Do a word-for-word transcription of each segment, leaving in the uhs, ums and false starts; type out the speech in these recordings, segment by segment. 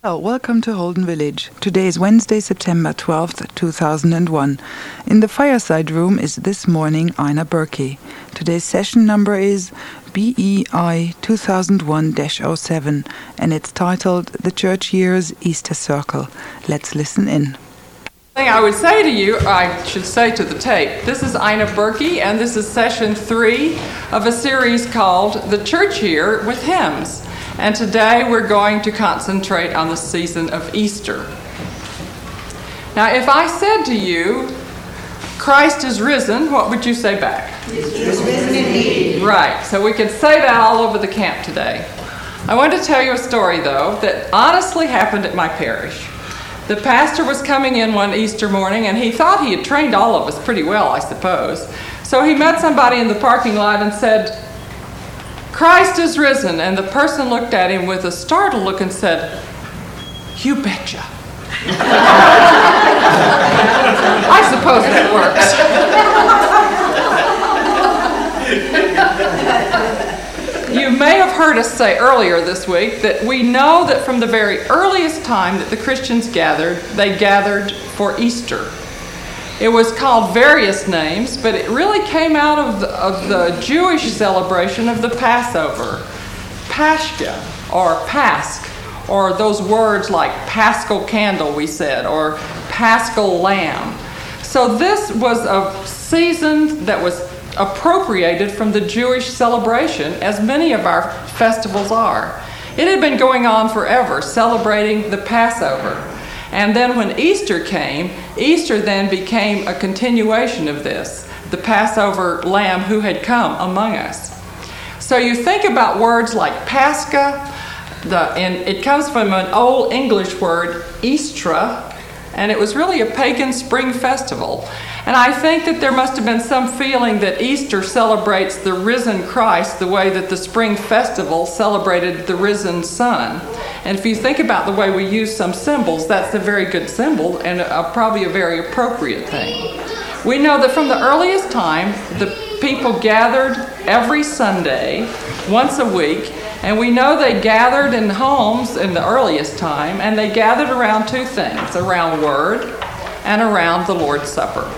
Well, welcome to Holden Village. Today is Wednesday, September twelfth, two thousand one. In the fireside room is this morning Einar Berkey. Today's session number is B E I two thousand one dash oh seven, and it's titled The Church Year's Easter Circle. Let's listen in. Thing I would say to you, I should say to the tape, this is Einar Berkey, and this is session three of a series called The Church Year with Hymns. And today we're going to concentrate on the season of Easter. Now, if I said to you, Christ is risen, what would you say back? He is risen indeed. Right, so we can say that all over the camp today. I want to tell you a story, though, that honestly happened at my parish. The pastor was coming in one Easter morning, and he thought he had trained all of us pretty well, I suppose. So he met somebody in the parking lot and said, Christ is risen. And the person looked at him with a startled look and said, you betcha. I suppose that works. You may have heard us say earlier this week that we know that from the very earliest time that the Christians gathered, they gathered for Easter. It was called various names, but it really came out of the, of the Jewish celebration of the Passover. Pascha, or Pasch, or those words like Paschal candle, we said, or Paschal lamb. So this was a season that was appropriated from the Jewish celebration, as many of our festivals are. It had been going on forever, celebrating the Passover. And then when Easter came, Easter then became a continuation of this, the Passover lamb who had come among us. So you think about words like Pascha, the, and it comes from an old English word, Eastra, and it was really a pagan spring festival. And I think that there must have been some feeling that Easter celebrates the risen Christ the way that the spring festival celebrated the risen sun. And if you think about the way we use some symbols, that's a very good symbol and a, probably a very appropriate thing. We know that from the earliest time, the people gathered every Sunday, once a week, and we know they gathered in homes in the earliest time, and they gathered around two things, around Word and around the Lord's Supper.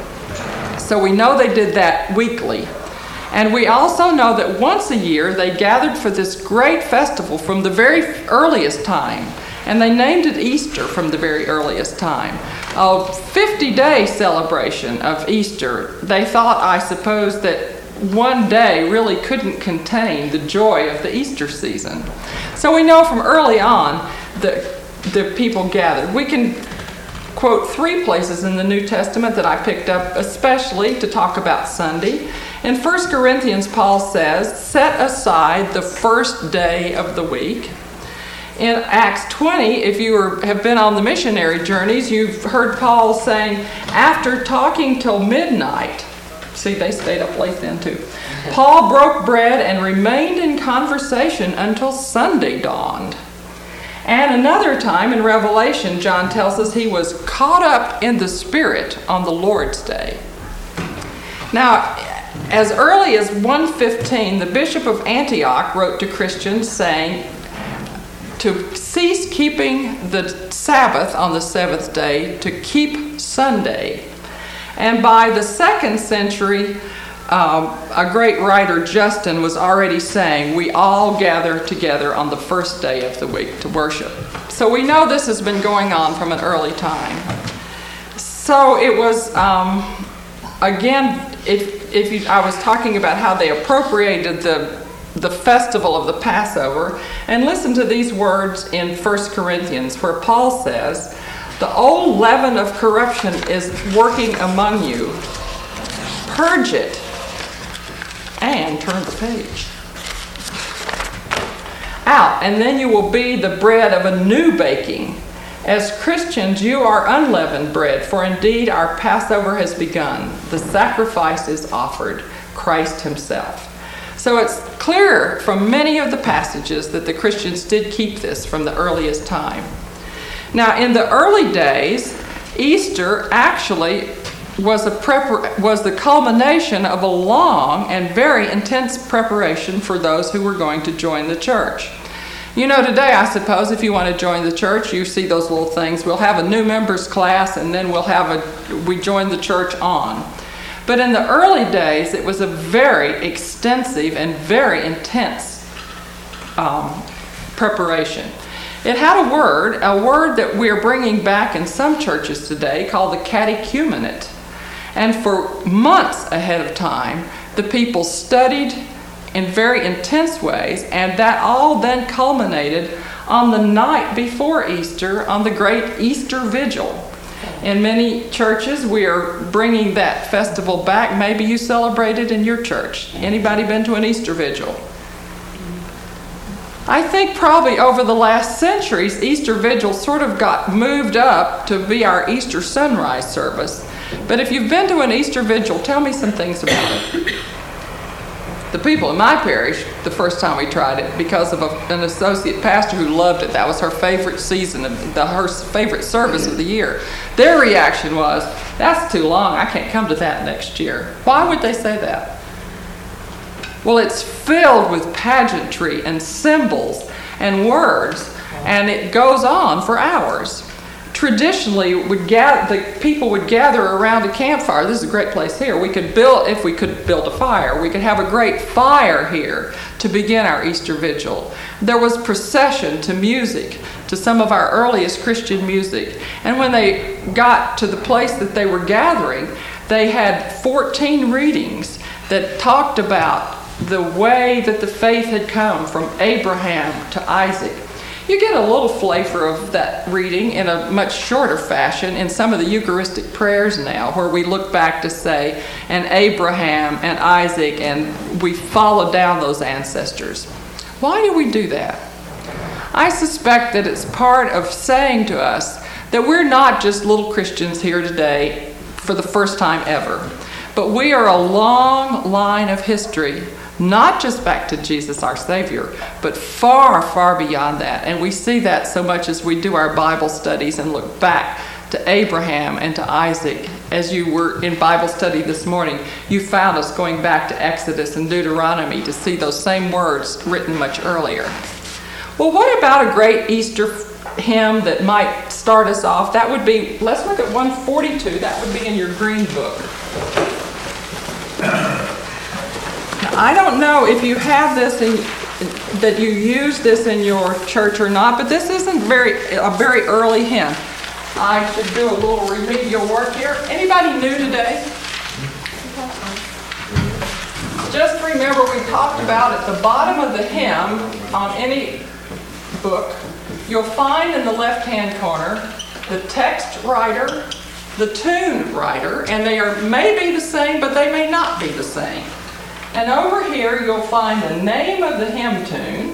So we know they did that weekly. And we also know that once a year they gathered for this great festival from the very earliest time. And they named it Easter from the very earliest time. A fifty-day celebration of Easter. They thought, I suppose, that one day really couldn't contain the joy of the Easter season. So we know from early on that the people gathered. We can quote three places in the New Testament that I picked up especially to talk about Sunday. In First Corinthians, Paul says, set aside the first day of the week. In Acts twenty, if you are, have been on the missionary journeys, you've heard Paul saying, after talking till midnight, see, they stayed up late then too, Paul broke bread and remained in conversation until Sunday dawned. And another time in Revelation, John tells us he was caught up in the Spirit on the Lord's Day. Now, as early as one fifteen, the Bishop of Antioch wrote to Christians saying to cease keeping the Sabbath on the seventh day, to keep Sunday. And by the second century, um, a great writer, Justin, was already saying we all gather together on the first day of the week to worship. So we know this has been going on from an early time. So it was, um, again, if, if you, I was talking about how they appropriated the, the festival of the Passover, and listen to these words in First Corinthians where Paul says, the old leaven of corruption is working among you. Purge it and turn the page out, and then you will be the bread of a new baking. As Christians, you are unleavened bread, for indeed our Passover has begun. The sacrifice is offered, Christ himself. So it's clear from many of the passages that the Christians did keep this from the earliest time. Now, in the early days, Easter actually was a prepar- was the culmination of a long and very intense preparation for those who were going to join the church. You know, today, I suppose, if you want to join the church, you see those little things. We'll have a new members class, and then we'll have a, we join the church on. But in the early days, it was a very extensive and very intense um, preparation. It had a word, a word that we're bringing back in some churches today called the catechumenate. And for months ahead of time, the people studied in very intense ways, and that all then culminated on the night before Easter, on the great Easter Vigil. In many churches, we are bringing that festival back. Maybe you celebrate it in your church. Anybody been to an Easter Vigil? I think probably over the last centuries, Easter Vigil sort of got moved up to be our Easter sunrise service. But if you've been to an Easter Vigil, tell me some things about it. The people in my parish, the first time we tried it, because of a, an associate pastor who loved it, that was her favorite season, of the, her favorite service of the year. Their reaction was, that's too long, I can't come to that next year. Why would they say that? Well, it's filled with pageantry and symbols and words, and it goes on for hours. Traditionally, would gather, the people would gather around a campfire. This is a great place here. We could build, if we could build a fire, we could have a great fire here to begin our Easter Vigil. There was procession to music, to some of our earliest Christian music. And when they got to the place that they were gathering, they had fourteen readings that talked about the way that the faith had come from Abraham to Isaac. You get a little flavor of that reading in a much shorter fashion in some of the Eucharistic prayers now, where we look back to say, and Abraham and Isaac, and we follow down those ancestors. Why do we do that? I suspect that it's part of saying to us that we're not just little Christians here today for the first time ever, but we are a long line of history, not just back to Jesus our Savior, but far, far beyond that. And we see that so much as we do our Bible studies and look back to Abraham and to Isaac. As you were in Bible study this morning, you found us going back to Exodus and Deuteronomy to see those same words written much earlier. Well, what about a great Easter hymn that might start us off? That would be, let's look at one forty-two. That would be in your green book. I don't know if you have this in, that you use this in your church or not, but this isn't very a very early hymn. I should do a little remedial work here. Anybody new today? Just remember, we talked about at the bottom of the hymn on any book, you'll find in the left-hand corner the text writer, the tune writer, and they are may be the same, but they may not be the same. And over here, you'll find the name of the hymn tune,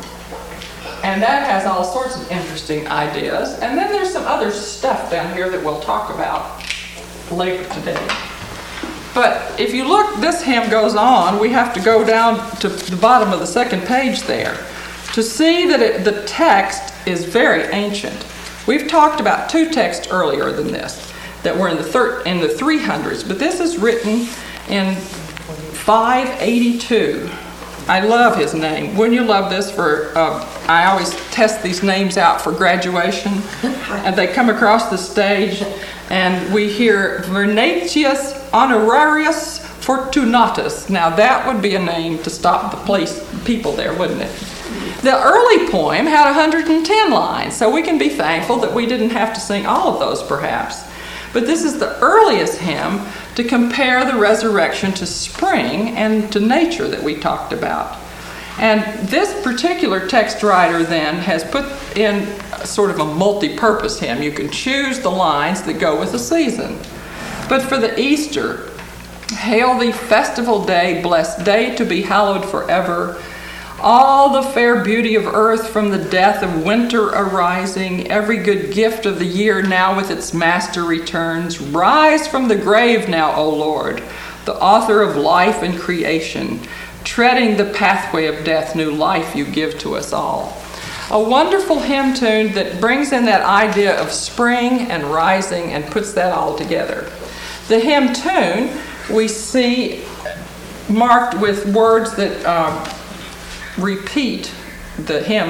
and that has all sorts of interesting ideas. And then there's some other stuff down here that we'll talk about later today. But if you look, this hymn goes on. We have to go down to the bottom of the second page there to see that it, the text is very ancient. We've talked about two texts earlier than this that were in the, thir- in the three hundreds, but this is written in five eighty-two. I love his name. Wouldn't you love this for, uh, I always test these names out for graduation, and they come across the stage, and we hear Vernatius Honorarius Fortunatus. Now that would be a name to stop the place people there, wouldn't it? The early poem had one hundred ten lines, so we can be thankful that we didn't have to sing all of those perhaps. But this is the earliest hymn to compare the resurrection to spring and to nature that we talked about. And this particular text writer then has put in sort of a multi-purpose hymn. You can choose the lines that go with the season. But for the Easter, hail thee festival day, blessed day to be hallowed forever. All the fair beauty of earth from the death of winter arising, every good gift of the year now with its master returns. Rise from the grave now, O Lord, the author of life and creation, treading the pathway of death, new life you give to us all. A wonderful hymn tune that brings in that idea of spring and rising and puts that all together. The hymn tune we see marked with words that um, repeat the hymn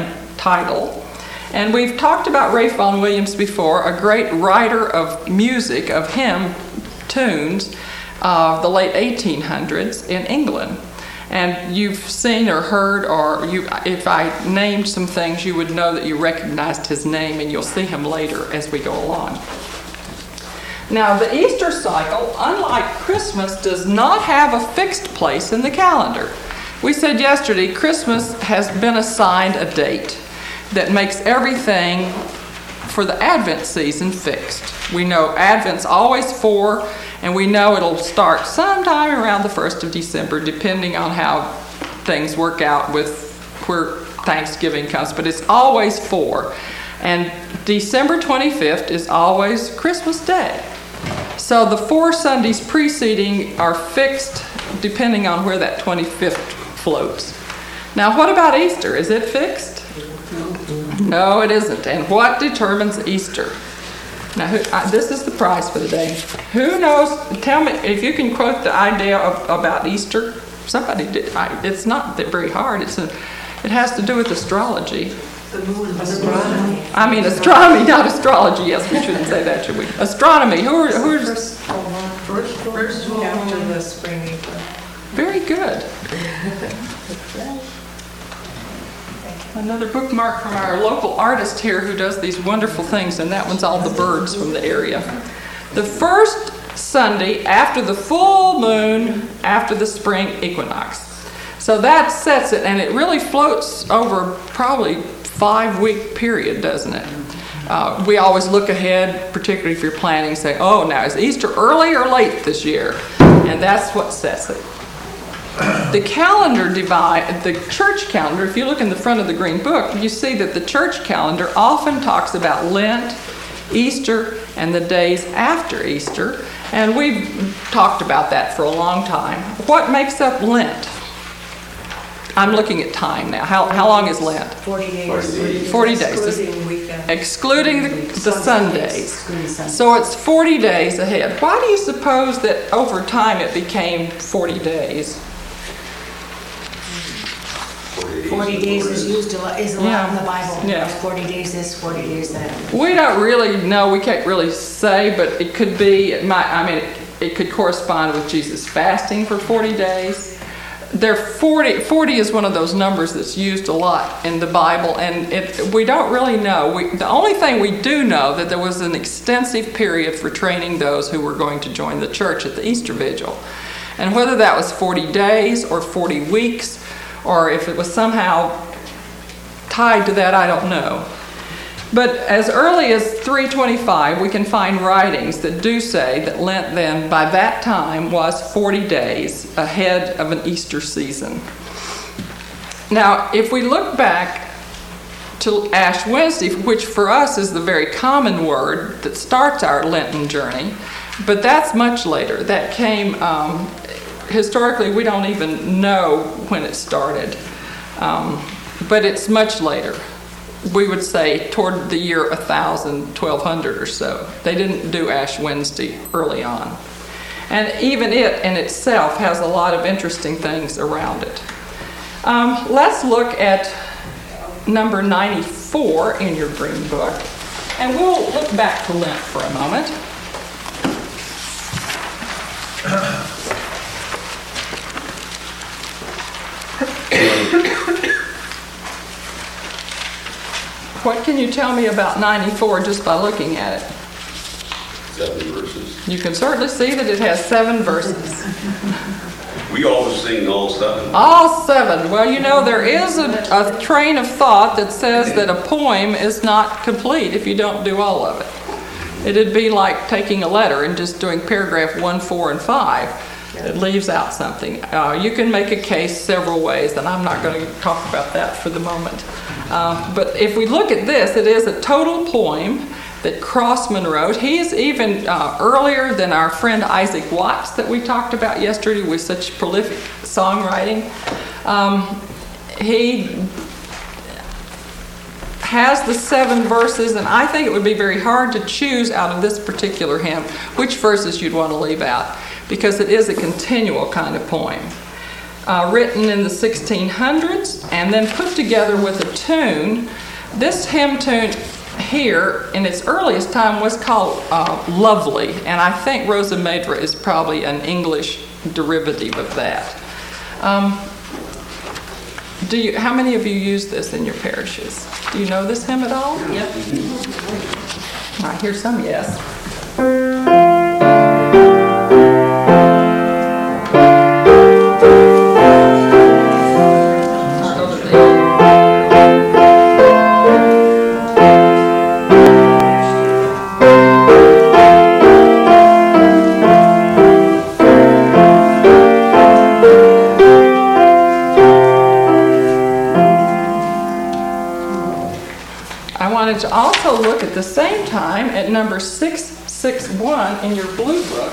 title. And we've talked about Ralph Vaughan Williams before, a great writer of music, of hymn tunes of the late eighteen hundreds in England. And you've seen or heard, or you, if I named some things, you would know that you recognized his name, and you'll see him later as we go along. Now, the Easter cycle, unlike Christmas, does not have a fixed place in the calendar. We said yesterday, Christmas has been assigned a date that makes everything for the Advent season fixed. We know Advent's always four, and we know it'll start sometime around the first of December, depending on how things work out with where Thanksgiving comes, but it's always four. And December twenty-fifth is always Christmas Day. So the four Sundays preceding are fixed depending on where that twenty-fifth floats. Now, what about Easter? Is it fixed? No, it isn't. And what determines Easter? Now, who, uh, this is the prize for the day. Who knows? Tell me if you can quote the idea of, about Easter. Somebody did. I, it's not that very hard. It's a, it has to do with astrology. The moon. Astronomy. I mean, astronomy, not astrology. Yes, we shouldn't say that, should we? Astronomy. Who are, who's? First, first, first after the spring equinox. Very good. Another bookmark from our local artist here who does these wonderful things, and that one's all the birds from the area. The first Sunday after the full moon after the spring equinox. So that sets it, and it really floats over probably five-week period, doesn't it? Uh, we always look ahead, particularly if you're planning, say, oh, now is Easter early or late this year? And that's what sets it. The calendar divide, the church calendar, if you look in the front of the green book, you see that the church calendar often talks about Lent, Easter, and the days after Easter. And we've talked about that for a long time. What makes up Lent? I'm looking at time now. How, how long is Lent? forty days. forty days. Excluding weekends. Excluding the, the Sundays. So it's forty days ahead. Why do you suppose that over time it became forty days? forty days is used a lot, is a lot Yeah. in the Bible. Yeah. forty days this, forty days that. We don't really know. We can't really say, but it could be. It might. I mean, it, it could correspond with Jesus fasting for forty days. There, forty, forty is one of those numbers that's used a lot in the Bible, and it, we don't really know. We, the only thing we do know that there was an extensive period for training those who were going to join the church at the Easter Vigil, and whether that was forty days or forty weeks. Or if it was somehow tied to that, I don't know. But as early as three twenty-five, we can find writings that do say that Lent then, by that time, was forty days ahead of an Easter season. Now, if we look back to Ash Wednesday, which for us is the very common word that starts our Lenten journey, but that's much later. That came... Um, Historically, we don't even know when it started, um, but it's much later. We would say toward the year one thousand, twelve hundred or so. They didn't do Ash Wednesday early on. And even it in itself has a lot of interesting things around it. Um, let's look at number ninety-four in your green book, and we'll look back to Lent for a moment. What can you tell me about ninety-four just by looking at it? Seven verses. You can certainly see that it has seven verses. We always sing all seven. All seven. Well, you know, there is a, a train of thought that says that a poem is not complete if you don't do all of it. It'd be like taking a letter and just doing paragraph one, four, and five. It leaves out something. Uh, you can make a case several ways, and I'm not going to talk about that for the moment. Uh, but if we look at this, it is a total poem that Crossman wrote. He is even uh, earlier than our friend Isaac Watts that we talked about yesterday with such prolific songwriting. Um, he has the seven verses, and I think it would be very hard to choose out of this particular hymn which verses you'd want to leave out, because it is a continual kind of poem. Uh, written in the sixteen hundreds and then put together with a tune this hymn tune here in its earliest time was called uh, Lovely, and I think Rosa Medra is probably an English derivative of that. Um, do you? How many of you use this in your parishes? Do you know this hymn at all? Yep. I hear some yes. To also look at the same time at number six sixty-one in your blue book.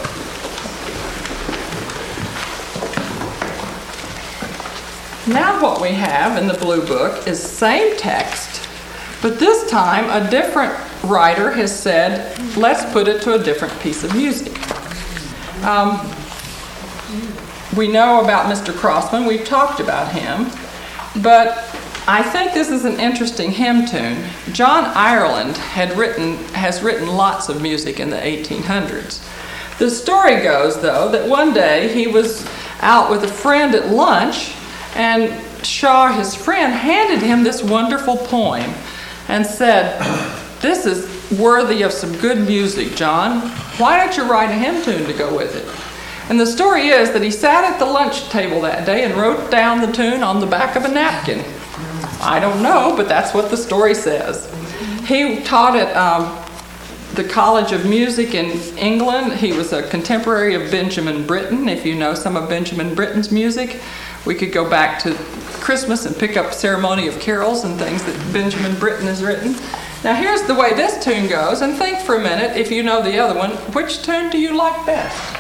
Now what we have in the blue book is same text, but this time a different writer has said, let's put it to a different piece of music. Um, we know about Mister Crossman, we've talked about him, but I think this is an interesting hymn tune. John Ireland had written, has written lots of music in the eighteen hundreds. The story goes, though, that one day he was out with a friend at lunch, and Shaw, his friend, handed him this wonderful poem and said, "This is worthy of some good music, John. Why don't you write a hymn tune to go with it?" And the story is that he sat at the lunch table that day and wrote down the tune on the back of a napkin. I don't know, but that's what the story says. He taught at um, the College of Music in England. He was a contemporary of Benjamin Britten. If you know some of Benjamin Britten's music, we could go back to Christmas and pick up Ceremony of Carols and things that Benjamin Britten has written. Now here's the way this tune goes, and think for a minute, if you know the other one, which tune do you like best?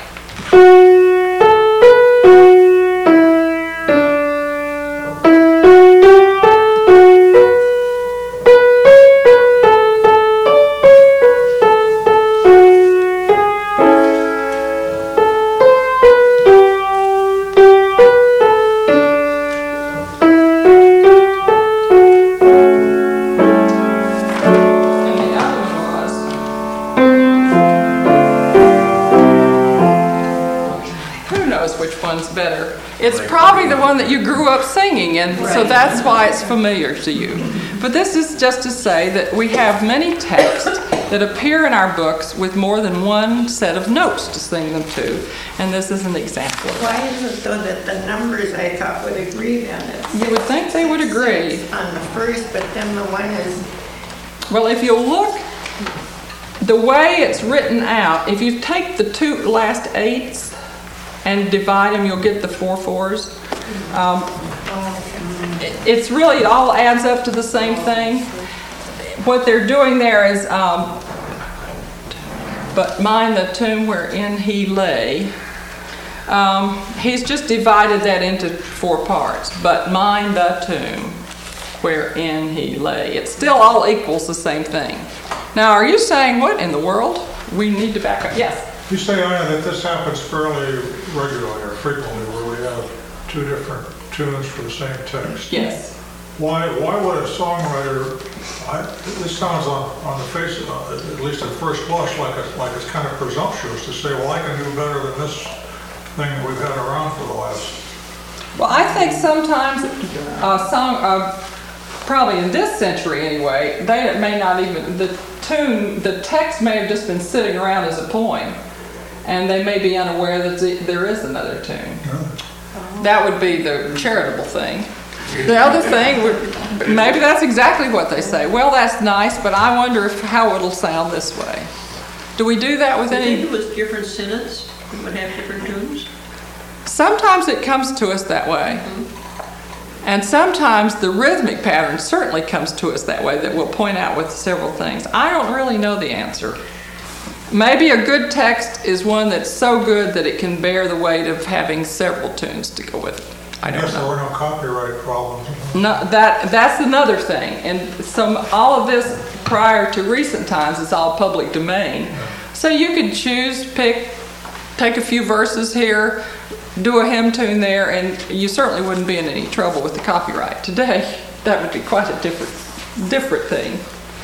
Better. It's probably the one that you grew up singing, and so that's why it's familiar to you. But this is just to say that we have many texts that appear in our books with more than one set of notes to sing them to, and this is an example of that. Why is it though that the numbers I thought would agree on it? You would think they would agree. On the first, but then the one is... Well, if you look, the way it's written out, if you take the two last eights and divide them, you'll get the four fours. Um, it, it's really, it all adds up to the same thing. What they're doing there is, um, but mine the tomb wherein he lay, um, he's just divided that into four parts. But mine the tomb wherein he lay. It still all equals the same thing. Now, are you saying, what in the world? We need to back up. Yes? You say, Ina, that this happens fairly regularly or frequently, where we have two different tunes for the same text. Yes. Why Why would a songwriter, I, this sounds on, on the face of it, at least at first blush, like, a, like it's kind of presumptuous to say, well, I can do better than this thing that we've had around for the last... Well, I think sometimes a song, uh, probably in this century anyway, they may not even, the tune, the text may have just been sitting around as a poem. And they may be unaware that there is another tune. Oh. That would be the charitable thing. The other thing would, maybe that's exactly what they say. Well, that's nice, but I wonder if how it'll sound this way. Do we do that with I any? think it was different synods would have different tunes. Sometimes it comes to us that way. Mm-hmm. And sometimes the rhythmic pattern certainly comes to us that way, that we'll point out with several things. I don't really know the answer. Maybe a good text is one that's so good that it can bear the weight of having several tunes to go with it. I don't guess know. there were no copyright problems. No, that that's another thing. And some all of this prior to recent times is all public domain. Yeah. So you could choose, pick, take a few verses here, do a hymn tune there, and you certainly wouldn't be in any trouble with the copyright. Today, that would be quite a different different thing.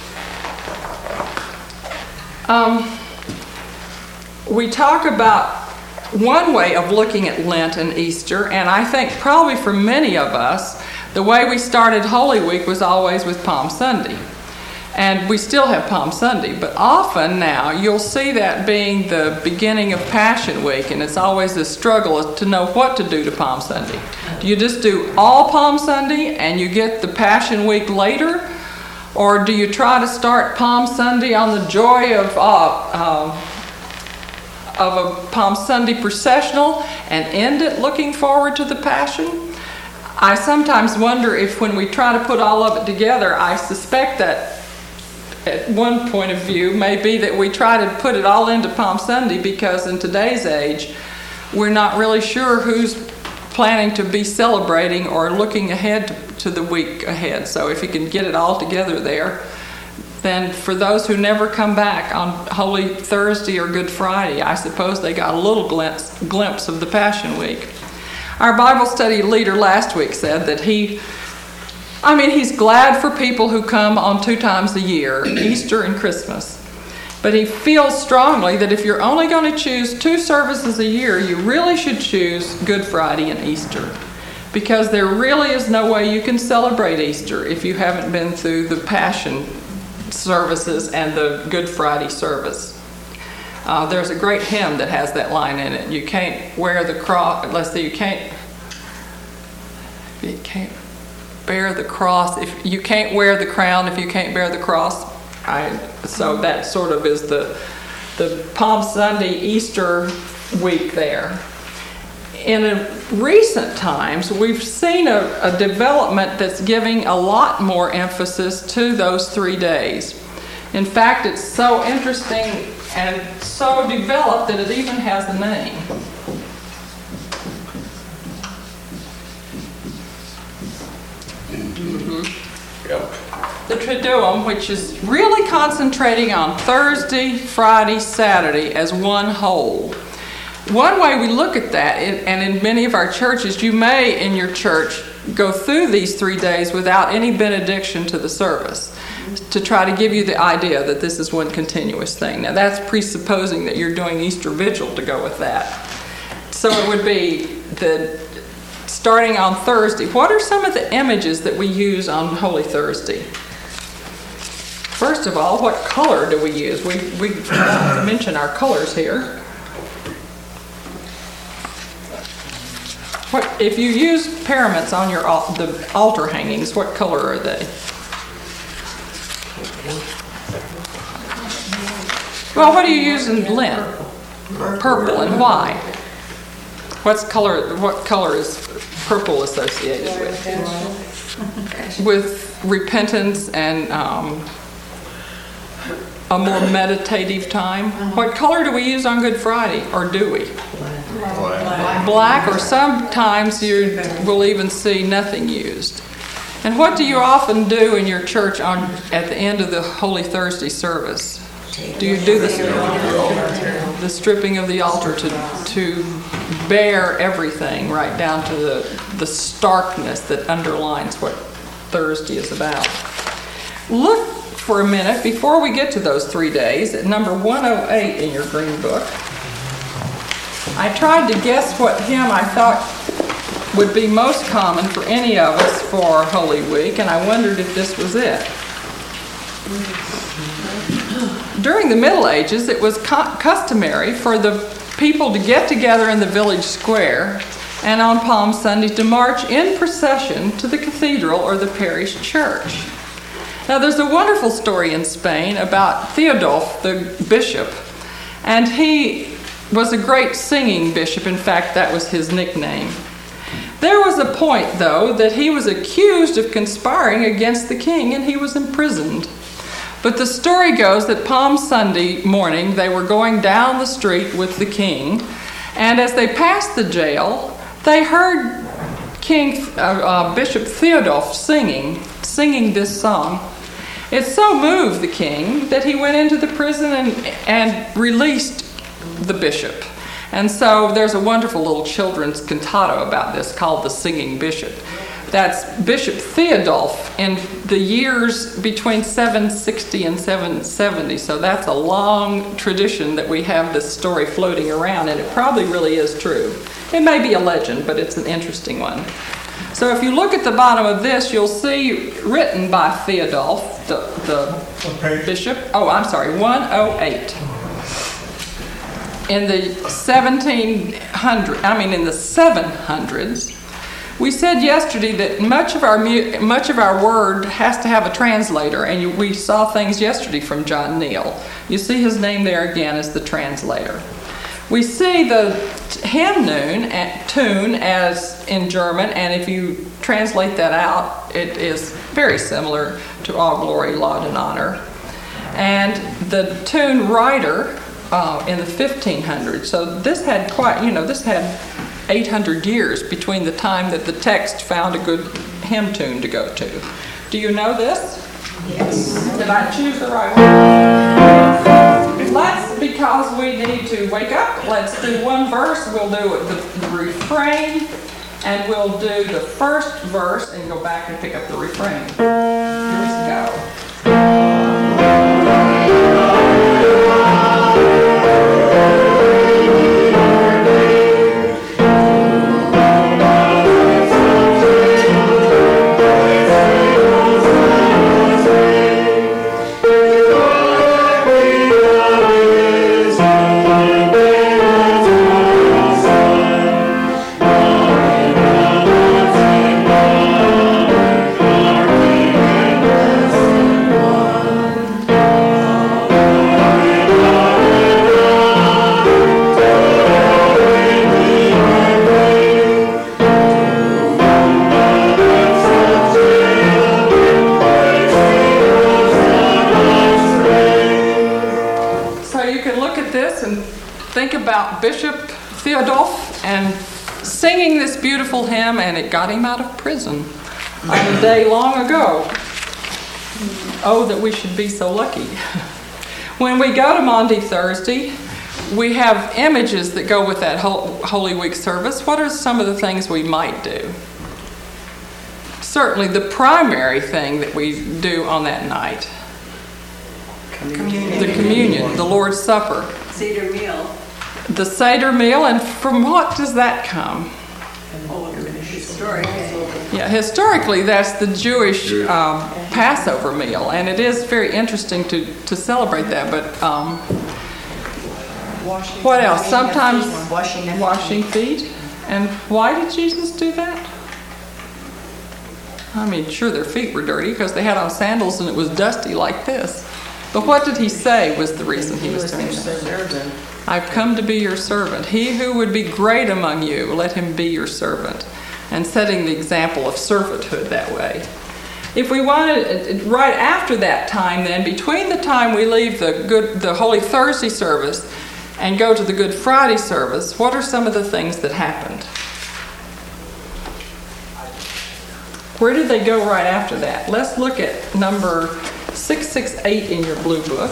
Um, we talk about one way of looking at Lent and Easter, and I think probably for many of us, the way we started Holy Week was always with Palm Sunday. And we still have Palm Sunday, but often now you'll see that being the beginning of Passion Week, and it's always a struggle to know what to do to Palm Sunday. Do you just do all Palm Sunday and you get the Passion Week later? Or do you try to start Palm Sunday on the joy of uh, uh, of a Palm Sunday processional and end it looking forward to the Passion? I sometimes wonder if when we try to put all of it together, I suspect that at one point of view may be that we try to put it all into Palm Sunday because in today's age, we're not really sure who's planning to be celebrating or looking ahead to, to the week ahead. So if you can get it all together there, then for those who never come back on Holy Thursday or Good Friday, I suppose they got a little glimpse, glimpse of the Passion Week. Our Bible study leader last week said that he, I mean, he's glad for people who come on two times a year, Easter and Christmas. But he feels strongly that if you're only going to choose two services a year, you really should choose Good Friday and Easter. Because there really is no way you can celebrate Easter if you haven't been through the Passion services and the Good Friday service. Uh, there's a great hymn that has that line in it. You can't wear the cross, let's see, you can't, you can't bear the cross, if you can't wear the crown if you can't bear the cross. I, so that sort of is the, the Palm Sunday Easter week there. In a recent times, we've seen a, a development that's giving a lot more emphasis to those three days. In fact, it's so interesting and so developed that it even has a name. Mm-hmm. Yep. The Triduum, which is really concentrating on Thursday, Friday, Saturday as one whole. One way we look at that, and in many of our churches, you may in your church go through these three days without any benediction to the service to try to give you the idea that this is one continuous thing. Now that's presupposing that you're doing Easter Vigil to go with that. So it would be the starting on Thursday. What are some of the images that we use on Holy Thursday? First of all, what color do we use? We, we mention our colors here. What, if you use paraments on your the altar hangings, what color are they? Well, what do you use in Lent? Purple, and why? What's color? What color is purple associated with? With repentance and um, a more meditative time. What color do we use on Good Friday, or do we? Black. Black, or sometimes you will even see nothing used. And what do you often do in your church on at the end of the Holy Thursday service? Do you do the, the stripping of the altar to to bear everything right down to the, the starkness that underlines what Thursday is about? Look for a minute before we get to those three days at number one oh eight in your green book. I tried to guess what hymn I thought would be most common for any of us for Holy Week, and I wondered if this was it. During the Middle Ages, it was cu- customary for the people to get together in the village square and on Palm Sunday to march in procession to the cathedral or the parish church. Now, there's a wonderful story in Spain about Theodulf, the bishop, and he was a great singing bishop. In fact, that was his nickname. There was a point, though, that he was accused of conspiring against the king, and he was imprisoned. But the story goes that Palm Sunday morning, they were going down the street with the king, and as they passed the jail, they heard King uh, uh, Bishop Theodulf singing, singing this song. It so moved the king that he went into the prison and, and released the bishop. And so there's a wonderful little children's cantata about this called The Singing Bishop. That's Bishop Theodulf in the years between seven sixty and seven seventy. So that's a long tradition that we have this story floating around, and it probably really is true. It may be a legend, but it's an interesting one. So if you look at the bottom of this, you'll see written by Theodulf, the, the Okay. bishop. Oh, I'm sorry, one oh eight. In the seventeen hundred, I mean in the seven hundreds. We said yesterday that much of our mu- much of our word has to have a translator, and you, we saw things yesterday from John Neal. You see his name there again as the translator. We see the hymn tune as in German, and if you translate that out, it is very similar to All Glory, Laud, and Honor. And the tune writer uh, in the fifteen hundreds. So this had quite, you know, this had eight hundred years between the time that the text found a good hymn tune to go to. Do you know this? Yes. Did I choose the right one? Let's, because we need to wake up, let's do one verse. We'll do the, the refrain, and we'll do the first verse and go back and pick up the refrain. Here we go. Bishop Theodulf and singing this beautiful hymn, and it got him out of prison on a day long ago. Oh, that we should be so lucky. When we go to Maundy Thursday, we have images that go with that Holy Week service. What are some of the things we might do? Certainly the primary thing that we do on that night. Communion. The communion, the Lord's Supper. Seder meal. The Seder meal, and from what does that come? Oh, historically. Yeah, historically, that's the Jewish um, Passover meal, and it is very interesting to, to celebrate that. But um, Washing, what else? washing Sometimes feet. Washing, washing feet. And why did Jesus do that? I mean, sure, their feet were dirty because they had on sandals and it was dusty like this. But what did he say was the reason he was doing that? I've come to be your servant. He who would be great among you, let him be your servant. And setting the example of servanthood that way. If we wanted, right after that time then, between the time we leave the good, the Holy Thursday service and go to the Good Friday service, what are some of the things that happened? Where did they go right after that? Let's look at number six six eight in your blue book.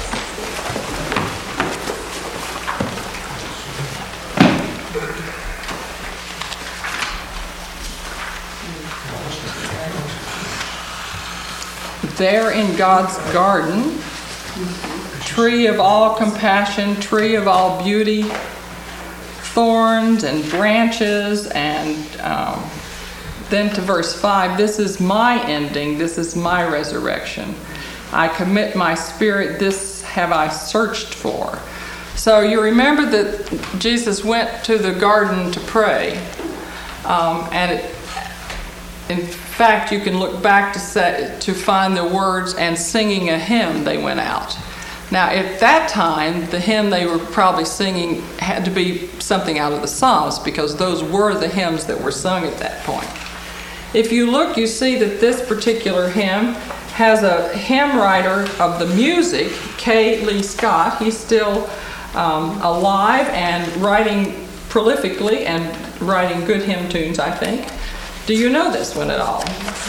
There in God's garden, tree of all compassion, tree of all beauty, thorns and branches, and um, then to verse five, this is my ending, this is my resurrection. I commit my spirit, this have I searched for. So you remember that Jesus went to the garden to pray, um, and it, in fact, you can look back to say, to find the words, and singing a hymn they went out. Now, at that time, the hymn they were probably singing had to be something out of the Psalms, because those were the hymns that were sung at that point. If you look, you see that this particular hymn has a hymn writer of the music, K. Lee Scott. He's still um, alive and writing prolifically and writing good hymn tunes, I think. Do you know this one at all?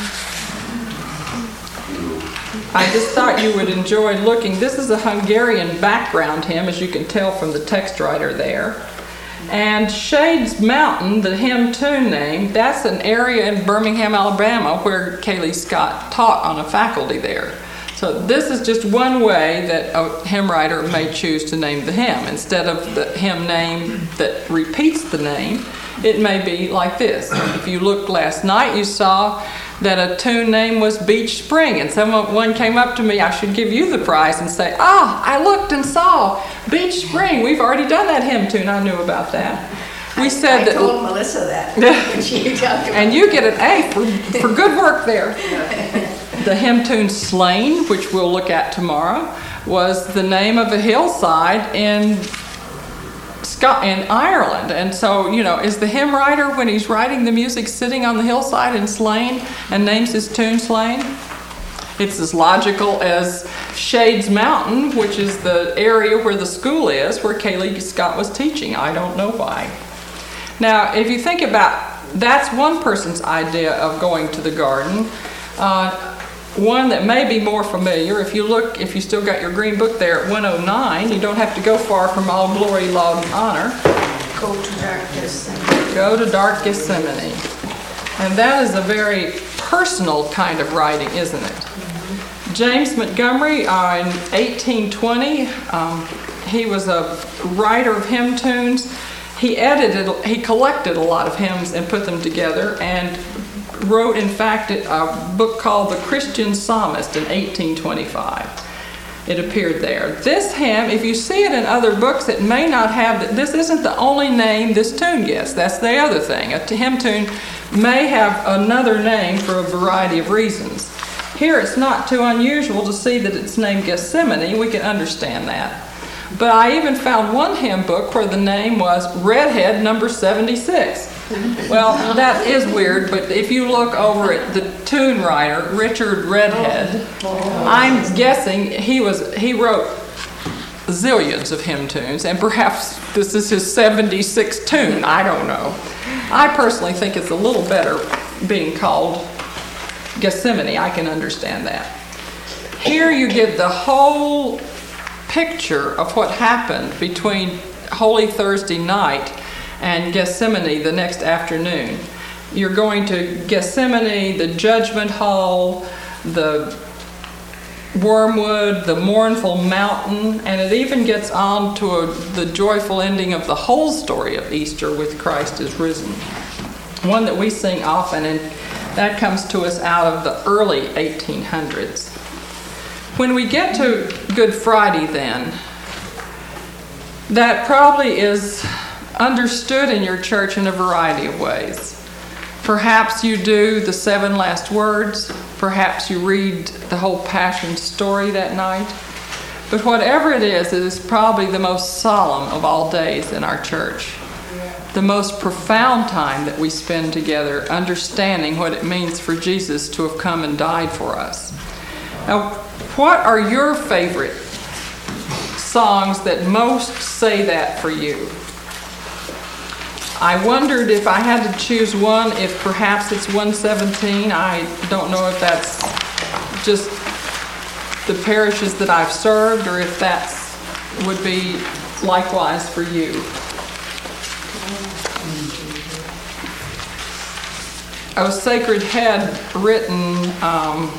I just thought you would enjoy looking. This is a Hungarian background hymn, as you can tell from the text writer there. And Shades Mountain, the hymn tune name, that's an area in Birmingham, Alabama, where Kaylee Scott taught on a faculty there. So this is just one way that a hymn writer may choose to name the hymn. Instead of the hymn name that repeats the name, it may be like this. If you looked last night, you saw that a tune name was Beach Spring, and someone came up to me, I should give you the prize, and say, ah, I looked and saw Beach Spring. We've already done that hymn tune. I knew about that. We said I that. I told Melissa that when she talked about And you get an A for, for good work there. The hymn tune Slain, which we'll look at tomorrow, was the name of a hillside in Scot- in Ireland. And so, you know, is the hymn writer, when he's writing the music, sitting on the hillside in Slain and names his tune Slain? It's as logical as Shades Mountain, which is the area where the school is, where Kaylee Scott was teaching. I don't know why. Now, if you think about, that's one person's idea of going to the garden. Uh, One that may be more familiar, if you look, if you still got your green book there at one oh nine, you don't have to go far from All Glory, Laud, and Honor. Go to Dark Gethsemane. Go to Dark Gethsemane. And that is a very personal kind of writing, isn't it? Mm-hmm. James Montgomery, uh, in eighteen twenty, um, he was a writer of hymn tunes. He edited, he collected a lot of hymns and put them together, and wrote, in fact, a book called The Christian Psalmist in eighteen twenty-five. It appeared there. This hymn, if you see it in other books, it may not have, this isn't the only name this tune gets. That's the other thing. A hymn tune may have another name for a variety of reasons. Here it's not too unusual to see that it's named Gethsemane. We can understand that. But I even found one hymn book where the name was Redhead number seventy-six. Well, that is weird, but if you look over at the tune writer, Richard Redhead, I'm guessing he was he wrote zillions of hymn tunes, and perhaps this is his seventy-sixth tune. I don't know. I personally think it's a little better being called Gethsemane. I can understand that. Here you get the whole picture of what happened between Holy Thursday night and Gethsemane the next afternoon. You're going to Gethsemane, the judgment hall, the wormwood, the mournful mountain, and it even gets on to a, the joyful ending of the whole story of Easter with Christ is risen. One that we sing often, and that comes to us out of the early eighteen hundreds. When we get to Good Friday then, that probably is understood in your church in a variety of ways. Perhaps you do the seven last words. Perhaps you read the whole Passion story that night. But whatever it is, it is probably the most solemn of all days in our church. The most profound time that we spend together understanding what it means for Jesus to have come and died for us. Now, what are your favorite songs that most say that for you? I wondered if I had to choose one, if perhaps it's one seventeen. I don't know if that's just the parishes that I've served or if that would be likewise for you. O Sacred Head, written um,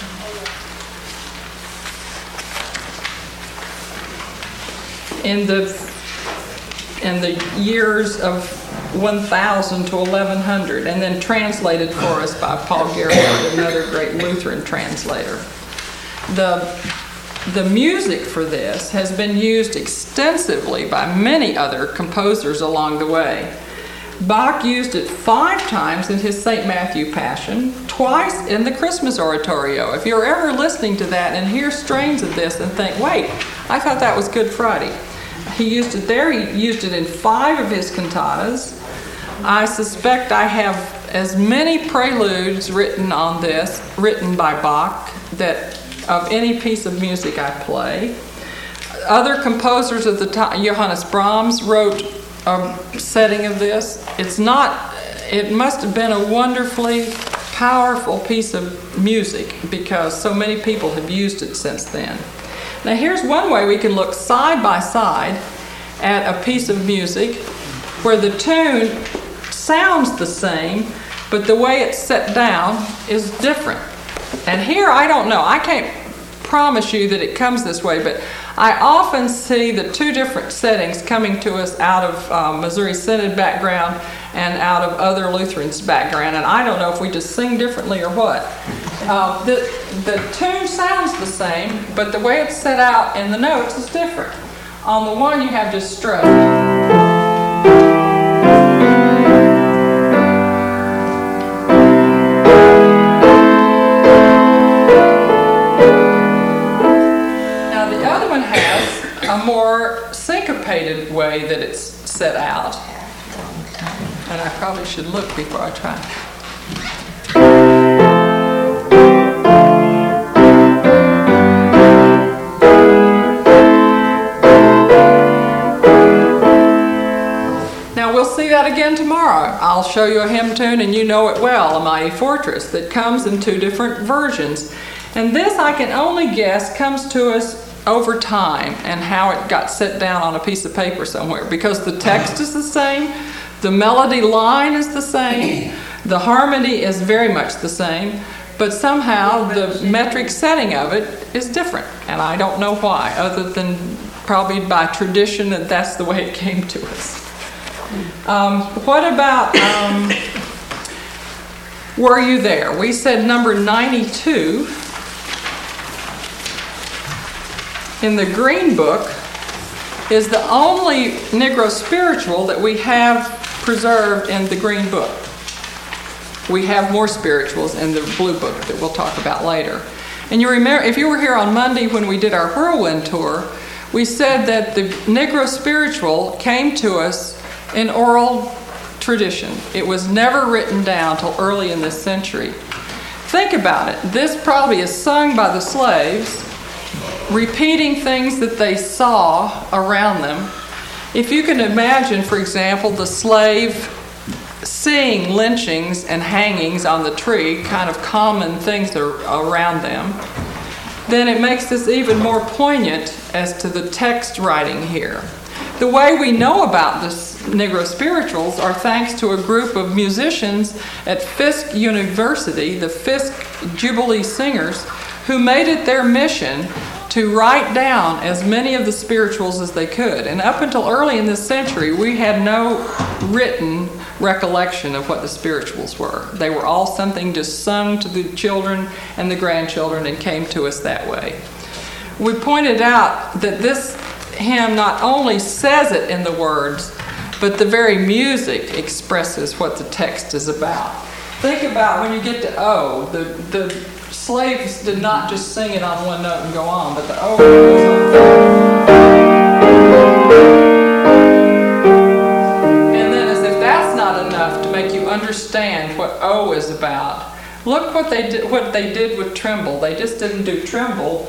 in the in the years of one thousand to eleven hundred, and then translated for us by Paul Gerhardt, another great Lutheran translator. The, the music for this has been used extensively by many other composers along the way. Bach used it five times in his Saint Matthew Passion, twice in the Christmas Oratorio. If you're ever listening to that and hear strains of this and think, wait, I thought that was Good Friday. He used it there. He used it in five of his cantatas. I suspect I have as many preludes written on this, written by Bach, that of any piece of music I play. Other composers of the time, Johannes Brahms wrote a setting of this. It's not, it must have been a wonderfully powerful piece of music because so many people have used it since then. Now here's one way we can look side by side at a piece of music where the tune sounds the same, but the way it's set down is different. And here, I don't know. I can't promise you that it comes this way, but I often see the two different settings coming to us out of um, Missouri Synod background and out of other Lutherans' background, and I don't know if we just sing differently or what. Uh, the, the tune sounds the same, but the way it's set out in the notes is different. On the one, you have just straight. A more syncopated way that it's set out. And I probably should look before I try. Now we'll see that again tomorrow. I'll show you a hymn tune, and you know it well, A Mighty Fortress, that comes in two different versions. And this, I can only guess, comes to us over time and how it got set down on a piece of paper somewhere, because the text is the same, the melody line is the same, the harmony is very much the same, but somehow the metric setting of it is different, and I don't know why, other than probably by tradition that that's the way it came to us. Um, what about um, Were You There? We said number ninety-two. In the Green Book is the only Negro spiritual that we have preserved in the Green Book. We have more spirituals in the Blue Book that we'll talk about later. And you remember, if you were here on Monday when we did our Whirlwind Tour, we said that the Negro spiritual came to us in oral tradition. It was never written down till early in this century. Think about it. This probably is sung by the slaves, repeating things that they saw around them. If you can imagine, for example, the slave seeing lynchings and hangings on the tree, kind of common things around them, then it makes this even more poignant as to the text writing here. The way we know about this Negro spirituals are thanks to a group of musicians at Fisk University, the Fisk Jubilee Singers, who made it their mission to write down as many of the spirituals as they could. And up until early in this century, we had no written recollection of what the spirituals were. They were all something just sung to the children and the grandchildren and came to us that way. We pointed out that this hymn not only says it in the words, but the very music expresses what the text is about. Think about when you get to O, the, the slaves did not just sing it on one note and go on, but the O goes on. And then as if that's not enough to make you understand what O is about, look what they did, what they did with tremble. They just didn't do tremble.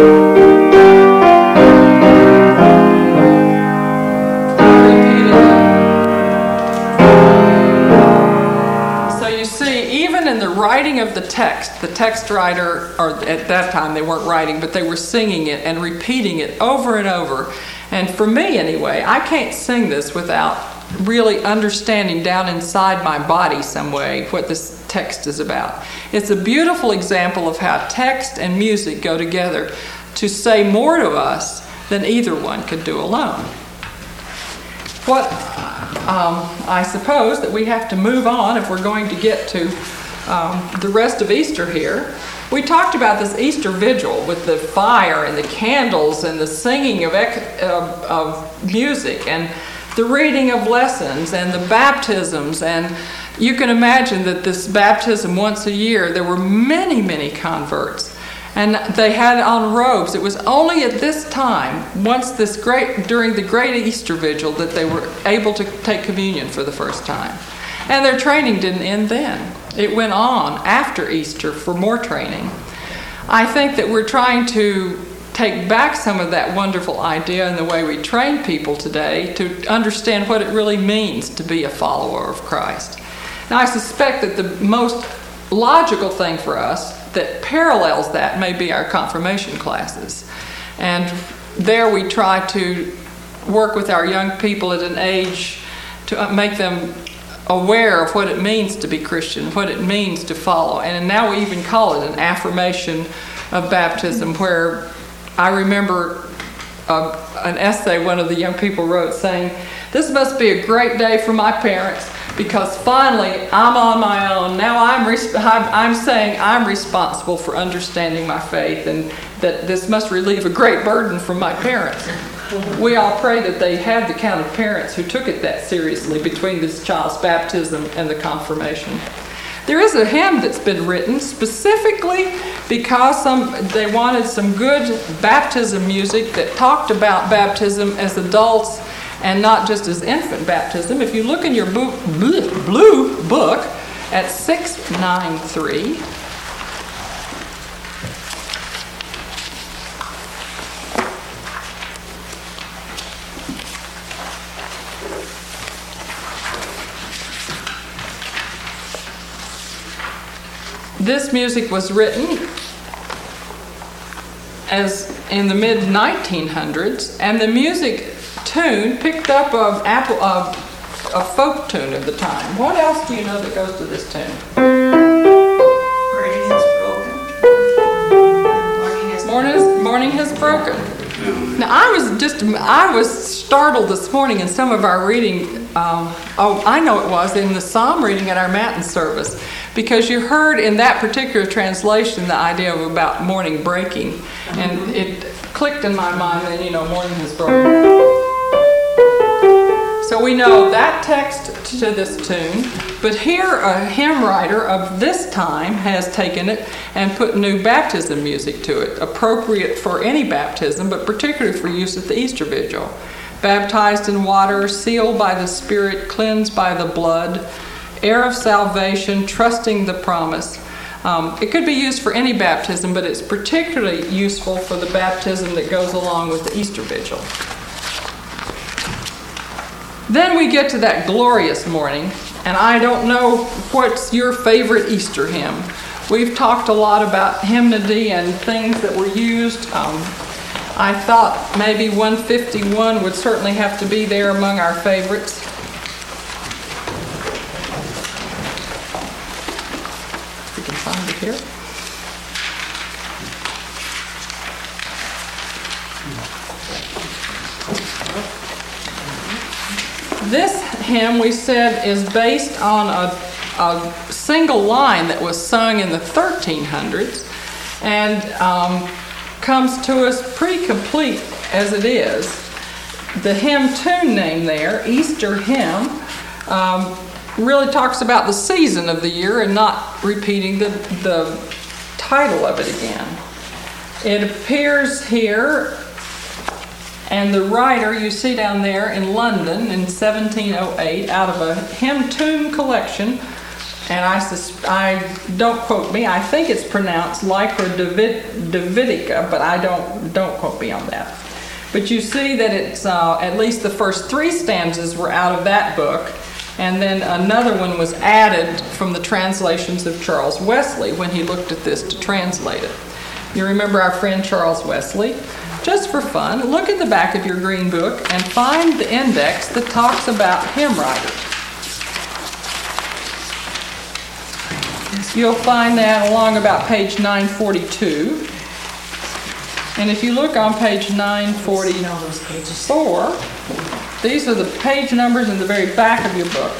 In the writing of the text, the text writer, or at that time they weren't writing, but they were singing it and repeating it over and over. And for me anyway, I can't sing this without really understanding down inside my body some way what this text is about. It's a beautiful example of how text and music go together to say more to us than either one could do alone. What um, I suppose that we have to move on if we're going to get to Um, the rest of Easter here. We talked about this Easter vigil with the fire and the candles and the singing of, of, of music and the reading of lessons and the baptisms. And you can imagine that this baptism once a year, there were many, many converts. And they had on robes. It was only at this time, once this great, during the great Easter vigil, that they were able to take communion for the first time. And their training didn't end then. It went on after Easter for more training. I think that we're trying to take back some of that wonderful idea in the way we train people today to understand what it really means to be a follower of Christ. Now, I suspect that the most logical thing for us that parallels that may be our confirmation classes. And there we try to work with our young people at an age to uh, make them aware of what it means to be Christian, what it means to follow. And now we even call it an affirmation of baptism, where I remember uh, an essay one of the young people wrote saying, "This must be a great day for my parents, because finally I'm on my own. Now I'm, resp- I'm, I'm saying I'm responsible for understanding my faith, and that this must relieve a great burden from my parents." We all pray that they had the kind of parents who took it that seriously between this child's baptism and the confirmation. There is a hymn that's been written specifically because some, they wanted some good baptism music that talked about baptism as adults and not just as infant baptism. If you look in your blue, blue book at six ninety-three, this music was written as in the mid nineteen hundreds, and the music tune picked up of apple of a folk tune of the time. What else do you know that goes to this tune? Morning has broken. Morning has Morning, morning has broken. Now I was just I was startled this morning in some of our reading. Um, oh, I know it was in the Psalm reading at our Matin service, because you heard in that particular translation the idea of about morning breaking, and it clicked in my mind that, you know, morning has broken. So we know that text to this tune, but here a hymn writer of this time has taken it and put new baptism music to it, appropriate for any baptism, but particularly for use at the Easter Vigil. Baptized in water, sealed by the Spirit, cleansed by the blood, heir of salvation, trusting the promise. Um, it could be used for any baptism, but it's particularly useful for the baptism that goes along with the Easter Vigil. Then we get to that glorious morning, and I don't know what's your favorite Easter hymn. We've talked a lot about hymnody and things that were used. Um, I thought maybe one fifty-one would certainly have to be there among our favorites. If we can find it here. This hymn, we said, is based on a, a single line that was sung in the thirteen hundreds, and um, comes to us pretty complete as it is. The hymn tune name there, Easter Hymn, um, really talks about the season of the year and not repeating the, the title of it again. It appears here, and the writer you see down there in London in seventeen oh eight, out of a hymn tune collection, and I, sus- I don't quote me, I think it's pronounced Lycra David- Davidica, but I don't don't quote me on that. But you see that it's uh, at least the first three stanzas were out of that book, and then another one was added from the translations of Charles Wesley when he looked at this to translate it. You remember our friend Charles Wesley? Just for fun, look at the back of your green book and find the index that talks about hymn writers. You'll find that along about page nine forty-two. And if you look on page nine forty-four, these are the page numbers in the very back of your book.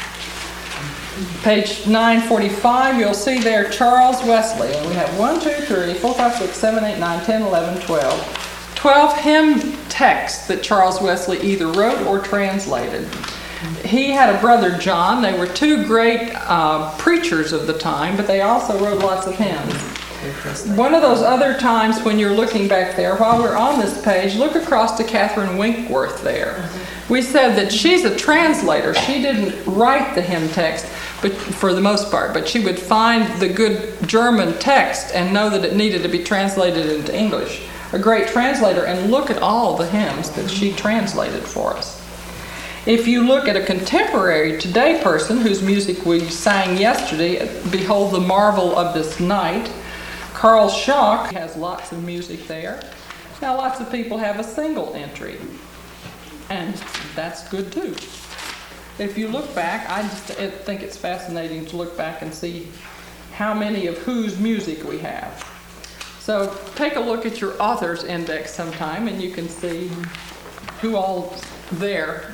Page nine forty-five, you'll see there Charles Wesley. And we have one, two, three, four, five, six, seven, eight, nine, ten, eleven, twelve. twelve hymn texts that Charles Wesley either wrote or translated. He had a brother, John. They were two great uh, preachers of the time, but they also wrote lots of hymns. One of those other times when you're looking back there, while we're on this page, look across to Catherine Winkworth there. We said that she's a translator. She didn't write the hymn text, but for the most part, but she would find the good German text and know that it needed to be translated into English. A great translator, and look at all the hymns that she translated for us. If you look at a contemporary today person whose music we sang yesterday, Behold the Marvel of This Night, Carl Schock has lots of music there. Now lots of people have a single entry, and that's good too. If you look back, I just I think it's fascinating to look back and see how many of whose music we have. So take a look at your author's index sometime and you can see who all's there.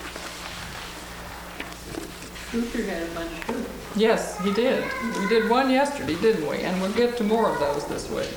Luther had a bunch too. Yes, he did. We did one yesterday, didn't we? And we'll get to more of those this week.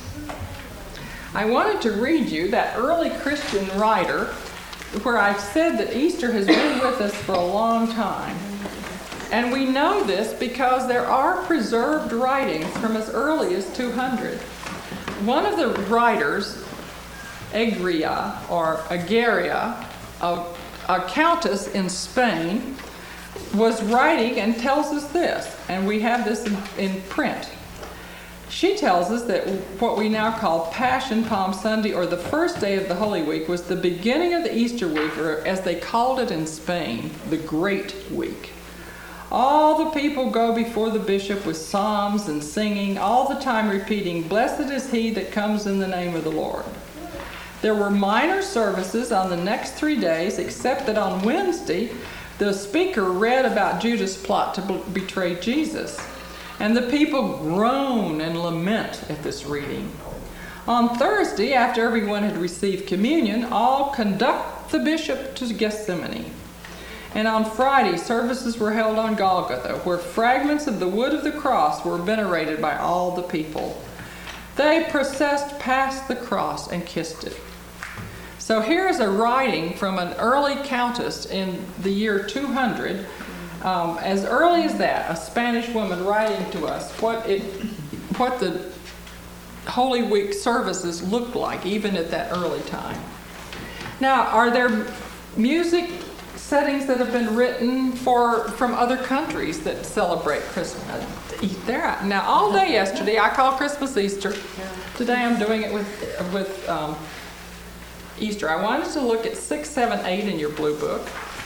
I wanted to read you that early Christian writer where I've said that Easter has been with us for a long time. And we know this because there are preserved writings from as early as two hundred. One of the writers, Egria or Ageria, a, a countess in Spain, was writing and tells us this, and we have this in, in print. She tells us that what we now call Passion Palm Sunday, or the first day of the Holy Week, was the beginning of the Easter week, or as they called it in Spain, the Great Week. All the people go before the bishop with psalms and singing, all the time repeating, "Blessed is he that comes in the name of the Lord." There were minor services on the next three days, except that on Wednesday, the speaker read about Judas' plot to betray Jesus. And the people groan and lament at this reading. On Thursday, after everyone had received communion, all conduct the bishop to Gethsemane. And on Friday, services were held on Golgotha, where fragments of the wood of the cross were venerated by all the people. They processed past the cross and kissed it. So here is a writing from an early countess in the year two hundred. Um, as early as that, a Spanish woman writing to us what it, what the Holy Week services looked like, even at that early time. Now, are there music settings that have been written for from other countries that celebrate Christmas? There. Now, all day yesterday, I call Christmas Easter. Today, I'm doing it with with um, Easter. I wanted to look at six, seven, eight in your blue book.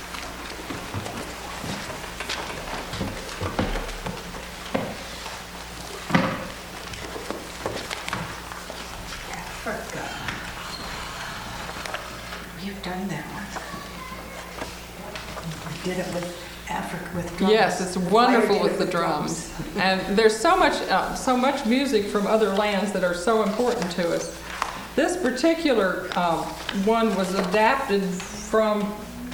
You've done that one. You did it with Africa with drums. Yes, it's wonderful with the drums. And there's so much, uh, so much music from other lands that are so important to us. This particular um, one was adapted from,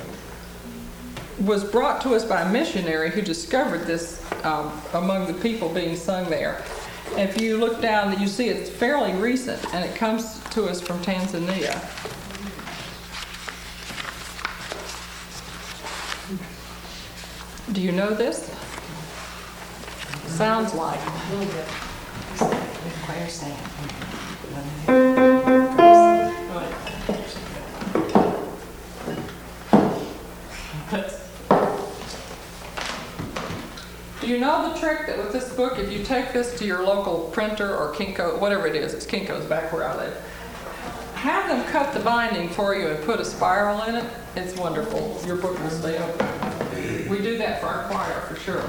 was brought to us by a missionary who discovered this um, among the people being sung there. If you look down, you see it's fairly recent, and it comes to us from Tanzania. Do you know this? Sounds like. A little bit. The choir sang it. Do you know the trick that with this book, if you take this to your local printer or Kinko, whatever it is, it's Kinko's back where I live, have them cut the binding for you and put a spiral in it? It's wonderful. Your book will stay open. We do that for our choir for sure.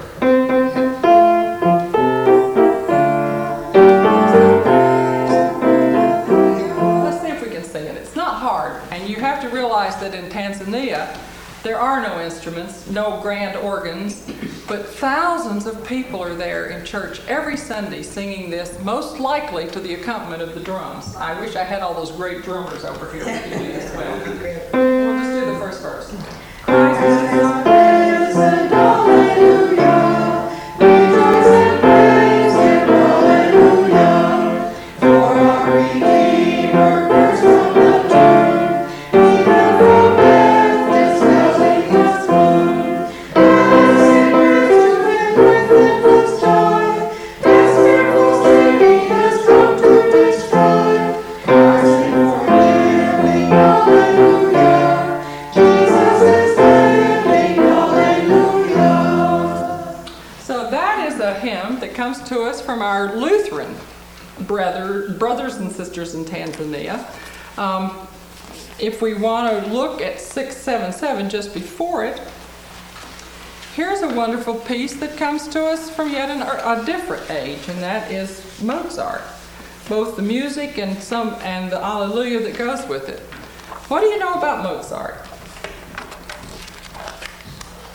Let's see if we can sing it. It's not hard, and you have to realize that in Tanzania there are no instruments, no grand organs, but thousands of people are there in church every Sunday singing this, most likely to the accompaniment of the drums. I wish I had all those great drummers over here that can do this well. We'll just do the first verse. Christ is our praise and hallelujah. Rejoice and praise and hallelujah. For our Redeemer burst from the tomb. He that from death is smelling his wound. As sinners to him with endless joy, his fearful singing has come to destroy. Our sin for healing, hallelujah. Jesus is living, hallelujah. So that is a hymn that comes to us from our Lutheran brother, brothers and sisters in Tanzania. Um, if we want to look at six seven seven just before it, here's a wonderful piece that comes to us from yet an, a different age, and that is Mozart. Both the music and some and the Alleluia that goes with it. What do you know about Mozart?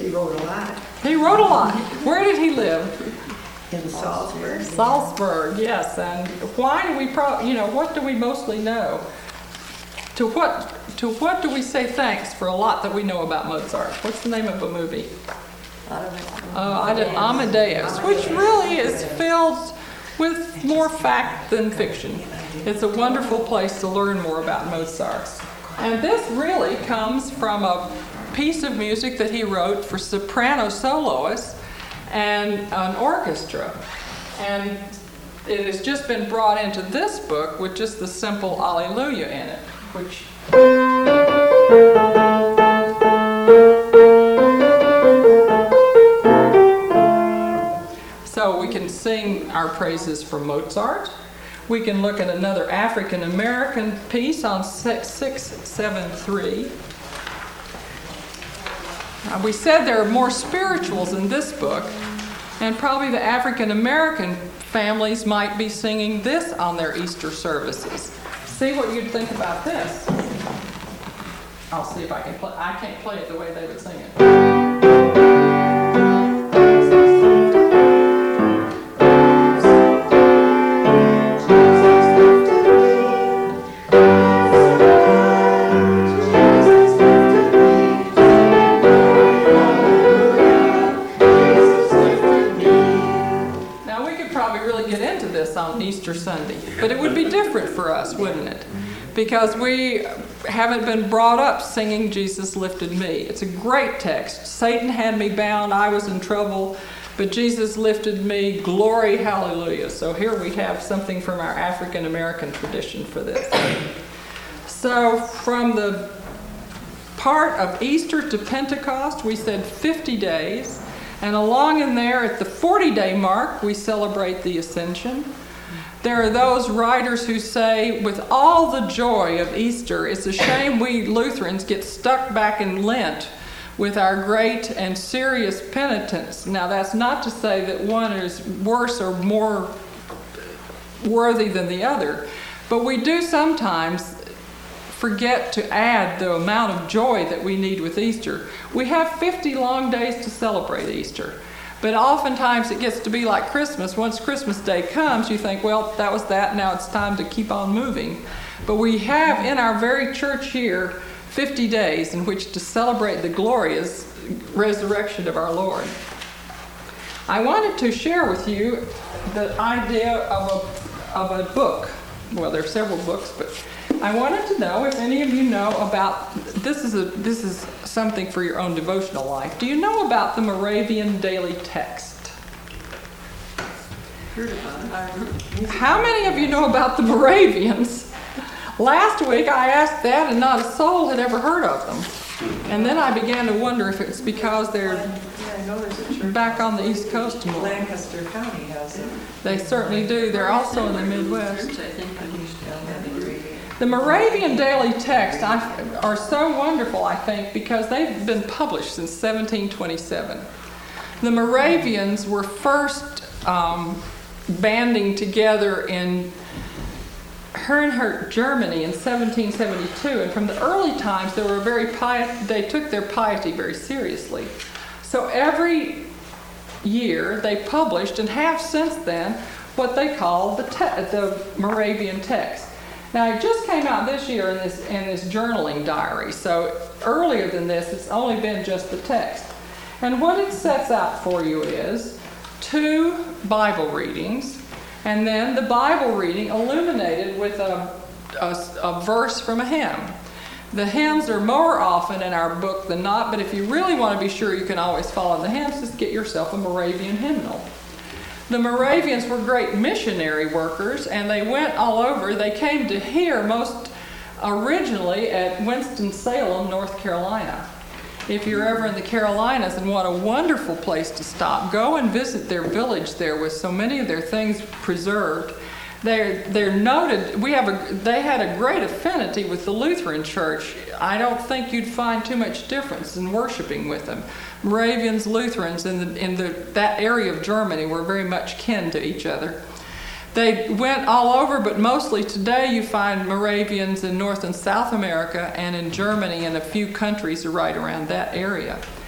He wrote a lot He wrote a lot. Where did he live? in Salzburg. Salzburg, yes. And why do we, pro- you know, what do we mostly know? To what, to what do we say thanks for a lot that we know about Mozart? What's the name of a movie? Uh, I did Amadeus, which really is filled with more fact than fiction. It's a wonderful place to learn more about Mozart. And this really comes from a piece of music that he wrote for soprano soloists and an orchestra. And it has just been brought into this book with just the simple Alleluia in it, which... So we can sing our praises for Mozart. We can look at another African American piece on six seven three. Uh, we said there are more spirituals in this book, and probably the African American families might be singing this on their Easter services. See what you'd think about this. I'll see if I can play. I can't play it the way they would sing it. On Easter Sunday, but it would be different for us, wouldn't it? Because we haven't been brought up singing Jesus lifted me. It's a great text. Satan had me bound, I was in trouble, but Jesus lifted me, glory, hallelujah. So here we have something from our African American tradition for this. So from the part of Easter to Pentecost, we said fifty days, and along in there at the forty-day mark, we celebrate the Ascension. There are those writers who say, with all the joy of Easter, it's a shame we Lutherans get stuck back in Lent with our great and serious penitence. Now, that's not to say that one is worse or more worthy than the other, but we do sometimes forget to add the amount of joy that we need with Easter. We have fifty long days to celebrate Easter. But oftentimes it gets to be like Christmas. Once Christmas Day comes, you think, well, that was that, now it's time to keep on moving. But we have in our very church here fifty days in which to celebrate the glorious resurrection of our Lord. I wanted to share with you the idea of a, of a book. Well, there are several books, but I wanted to know if any of you know about, this is a this is something for your own devotional life. Do you know about the Moravian Daily Text? How many of you know about the Moravians? Last week I asked that and not a soul had ever heard of them. And then I began to wonder if it's because they're Yeah, I know there's a church back on the East Coast more. Lancaster County has it. They certainly do. They're also in the Midwest. The Moravian Daily Text are so wonderful, I think, because they've been published since seventeen twenty-seven. The Moravians were first um, banding together in Herrnhut, Germany in seventeen seventy-two, and from the early times they were very pious, they took their piety very seriously. So every year they published, and have since then, what they call the, te- the Moravian Text. Now, it just came out this year in this, in this journaling diary, so earlier than this, it's only been just the text. And what it sets out for you is two Bible readings, and then the Bible reading illuminated with a, a, a verse from a hymn. The hymns are more often in our book than not, but if you really want to be sure you can always follow the hymns, just get yourself a Moravian hymnal. The Moravians were great missionary workers, and they went all over. They came to here most originally at Winston-Salem, North Carolina. If you're ever in the Carolinas and want a wonderful place to stop, go and visit their village there with so many of their things preserved. They're, they're noted, we have a, they had a great affinity with the Lutheran Church. I don't think you'd find too much difference in worshiping with them. Moravians, Lutherans in, the, in the, that area of Germany were very much kin to each other. They went all over, but mostly today you find Moravians in North and South America and in Germany and a few countries right around that area.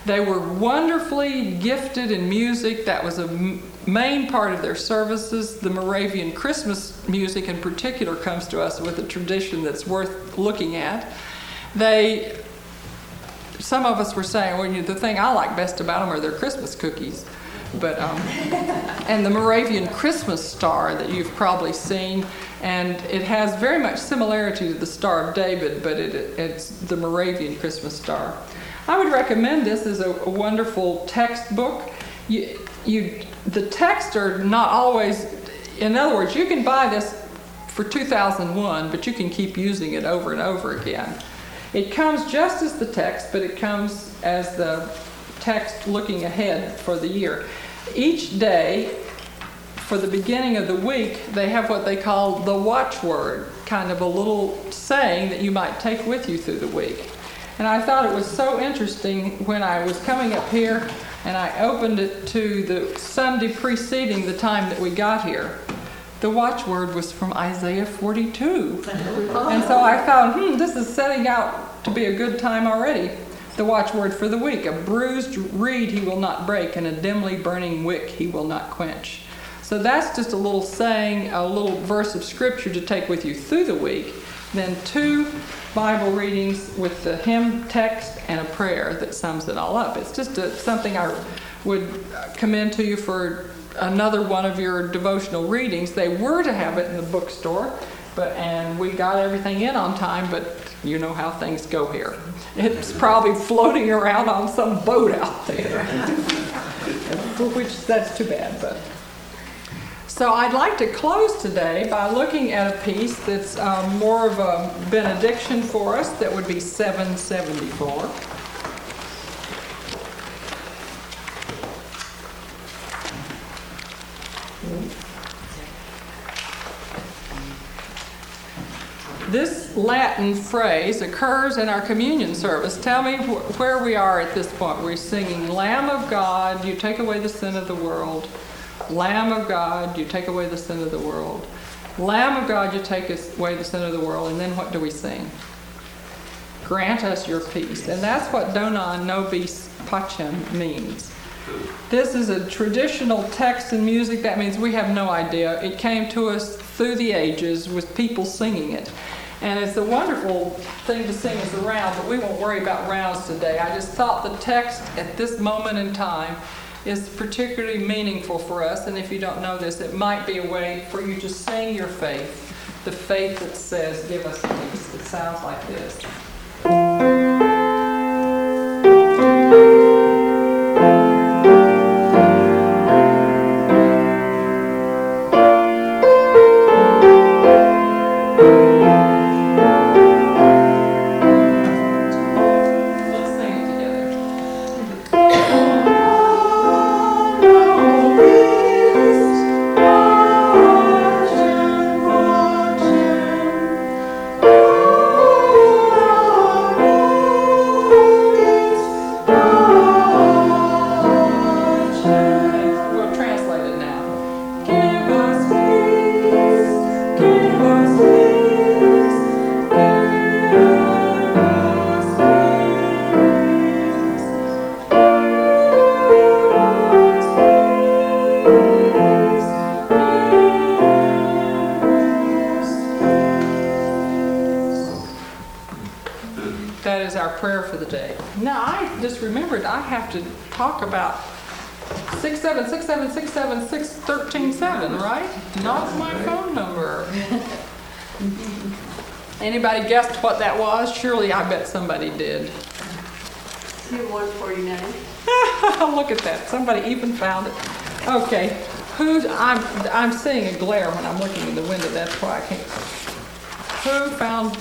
They were wonderfully gifted in music. That was a m- main part of their services. The Moravian Christmas music in particular comes to us with a tradition that's worth looking at. They, some of us were saying, well, you know, the thing I like best about them are their Christmas cookies. But um, and the Moravian Christmas star that you've probably seen, and it has very much similarity to the Star of David, but it, it's the Moravian Christmas star. I would recommend this as a, a wonderful textbook. You, you, the texts are not always, in other words, you can buy this for two thousand one, but you can keep using it over and over again. It comes just as the text, but it comes as the text looking ahead for the year. Each day, for the beginning of the week, they have what they call the watchword, kind of a little saying that you might take with you through the week. And I thought it was so interesting when I was coming up here and I opened it to the Sunday preceding the time that we got here. The watchword was from Isaiah forty-two. And so I thought, hmm, this is setting out to be a good time already. The watchword for the week: a bruised reed he will not break, and a dimly burning wick he will not quench. So that's just a little saying, a little verse of scripture to take with you through the week. Then two Bible readings with the hymn text and a prayer that sums it all up. It's just a, something I would commend to you for another one of your devotional readings. They were to have it in the bookstore, but and we got everything in on time, but you know how things go here. It's probably floating around on some boat out there, which that's too bad. But so I'd like to close today by looking at a piece that's um, more of a benediction for us. That would be seven seventy-four. This Latin phrase occurs in our communion service. Tell me wh- where we are at this point. We're singing, Lamb of God, you take away the sin of the world. Lamb of God, you take away the sin of the world. Lamb of God, you take away the sin of the world. And then what do we sing? Grant us your peace. And that's what Dona nobis pacem means. This is a traditional text in music. That means we have no idea. It came to us through the ages with people singing it. And it's a wonderful thing to sing as a round, but we won't worry about rounds today. I just thought the text at this moment in time is particularly meaningful for us. And if you don't know this, it might be a way for you to sing your faith, the faith that says, give us peace. It sounds like this. Talk about six seven six seven six seven six thirteen seven, right? Not my phone number. Anybody guessed what that was? Surely I bet somebody did. two one four nine. Look at that. Somebody even found it. Okay. Who's I'm I'm seeing a glare when I'm looking in the window. That's why I can't. Who found?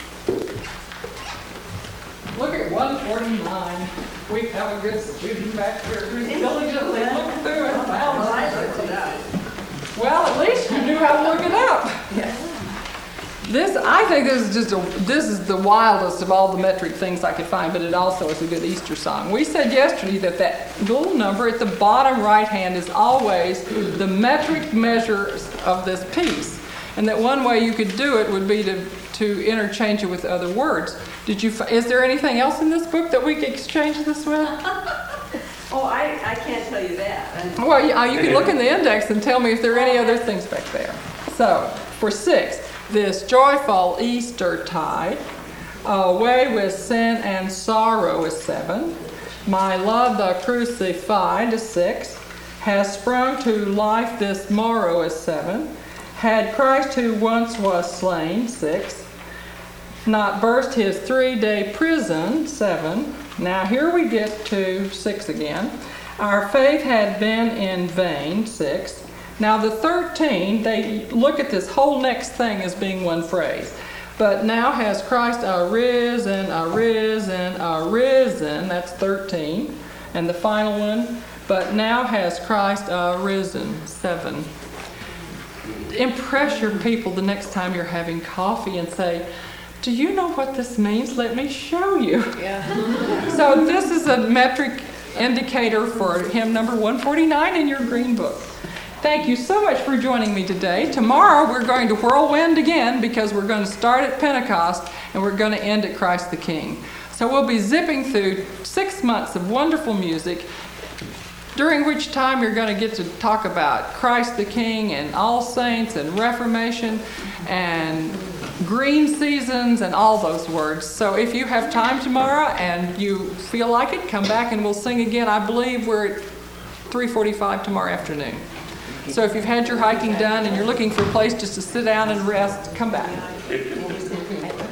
Look at one forty-nine. We have a good student back here who's diligently looked through and found Well, I it. looked it up. Well, at least you knew how to look it up. Yeah. This, I think this is just a, this is the wildest of all the metric things I could find, but it also is a good Easter song. We said yesterday that that little number at the bottom right hand is always the metric measure of this piece. And that one way you could do it would be to, to interchange it with other words. Did you? Is there anything else in this book that we could exchange this with? Oh, I, I can't tell you that. Well, yeah, you can look in the index and tell me if there are any other things back there. So, for six, this joyful Eastertide, away with sin and sorrow is seven. My love the crucified is six. Has sprung to life this morrow is seven. Had Christ who once was slain, six. Not burst his three-day prison, seven. Now here we get to six again. Our faith had been in vain, six. Now the thirteen, they look at this whole next thing as being one phrase. But now has Christ arisen, arisen, arisen, that's thirteen. And the final one, but now has Christ arisen, seven. Impress your people the next time you're having coffee and say, do you know what this means? Let me show you. Yeah. So this is a metric indicator for hymn number one forty-nine in your green book. Thank you so much for joining me today. Tomorrow we're going to whirlwind again because we're going to start at Pentecost and we're going to end at Christ the King. So we'll be zipping through six months of wonderful music, during which time you're going to get to talk about Christ the King and All Saints and Reformation and green seasons and all those words. So if you have time tomorrow and you feel like it, come back and we'll sing again. I believe we're at three forty-five tomorrow afternoon. So if you've had your hiking done and you're looking for a place just to sit down and rest, come back.